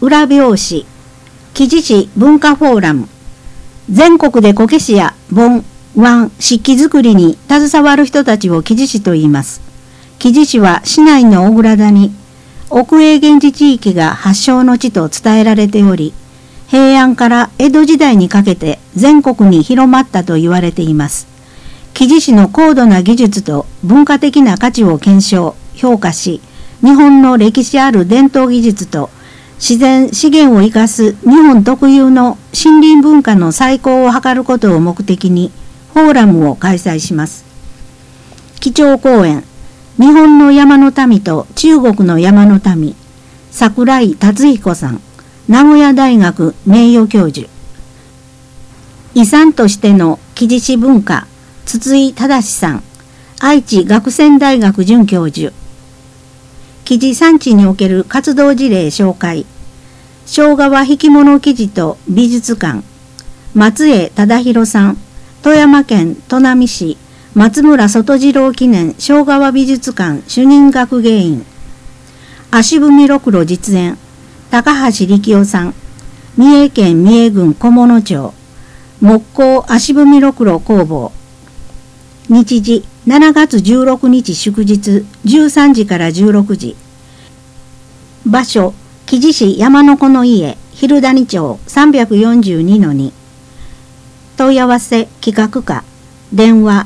裏表紙、木地師文化フォーラム。全国でこけしや盆、椀、漆器作りに携わる人たちを木地師と言います。木地師は市内の小倉谷、奥永源氏地域が発祥の地と伝えられており、平安から江戸時代にかけて全国に広まったと言われています。木地師の高度な技術と文化的な価値を検証、評価し、日本の歴史ある伝統技術と自然資源を生かす日本特有の森林文化の再興を図ることを目的にフォーラムを開催します。基調講演、日本の山の民と中国の山の民、櫻井達彦さん、名古屋大学名誉教授。遺産としての木地師文化、筒井正さん、愛知学専大学准教授。木地産地における活動事例紹介。庄川引物生地と美術館。松江忠弘さん、富山県砺波市松村外次郎記念庄川美術館主任学芸員。足踏ろくろ実演。高橋力夫さん、三重県三重郡菰野町木工足踏ろくろ工房。日時7月16日祝日13時から16時。場所、木地市山の子の家、蛭谷町 342-2。問い合わせ企画課、電話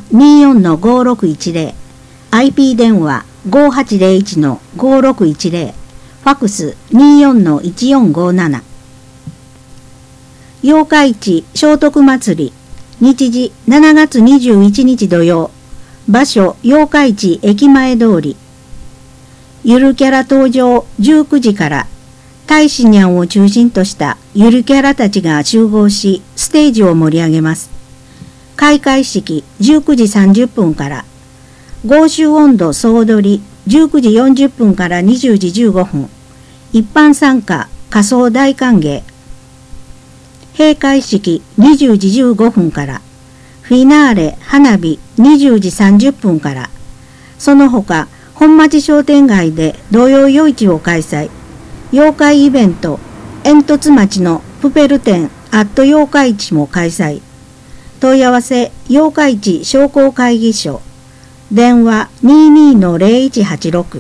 24-5610、IP 電話 5801-5610、ファクス 24-1457。八日市聖徳祭り、日時7月21日土曜。場所、八日市駅前通り。ゆるキャラ登場19時から、大使にゃんを中心としたゆるキャラたちが集合し、ステージを盛り上げます。開会式19時30分から、豪州音頭総踊り19時40分から20時15分、一般参加仮装大歓迎。閉会式20時15分から、フィナーレ花火20時30分から、その他、本町商店街で土曜夜市を開催。妖怪イベント、煙突町のプペル展アット妖怪市も開催。問い合わせ、妖怪市商工会議所。電話 22-0186。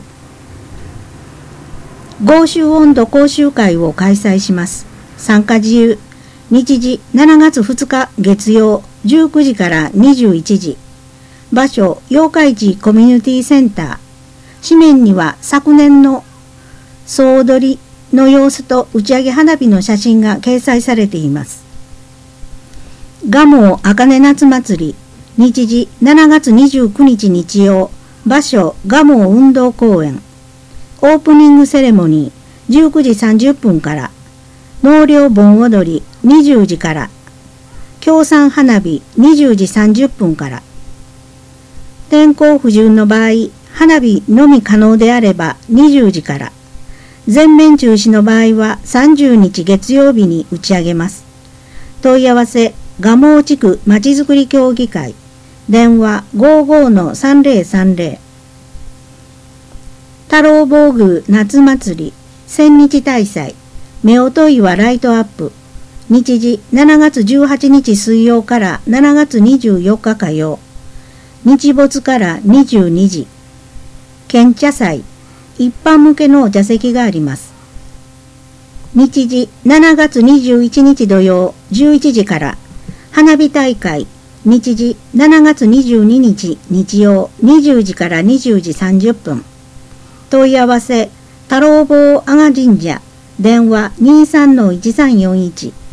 豪州音頭講習会を開催します。参加自由。日時7月2日月曜19時から21時。場所、八日市コミュニティセンター。紙面には昨年の総踊りの様子と打ち上げ花火の写真が掲載されています。蒲生茜夏祭り、日時7月29日日曜。場所、蒲生運動公園。オープニングセレモニー19時30分から。納涼盆踊り20時から。協賛花火20時30分から。天候不順の場合、花火のみ可能であれば20時から。全面中止の場合は30日月曜日に打ち上げます。問い合わせ、蒲生地区まちづくり協議会。電話 55-3030。太郎坊宮夏祭り、千日大祭。夫婦岩ライトアップ。日時7月18日水曜から7月24日火曜。日没から22時。献茶祭、一般向けの座席があります。日時7月21日土曜11時から、花火大会、日時7月22日日曜20時から20時30分。問い合わせ、太郎坊阿賀神社、電話 23-1341。